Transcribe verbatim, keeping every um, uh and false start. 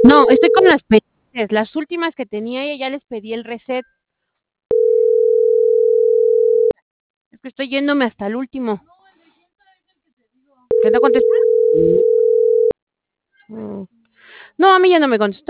No, estoy con las pendientes, las últimas que tenía y ya les pedí el reset. Es que estoy yéndome hasta el último. ¿Que no contesta? Mm. No, a mí ya no me contestó.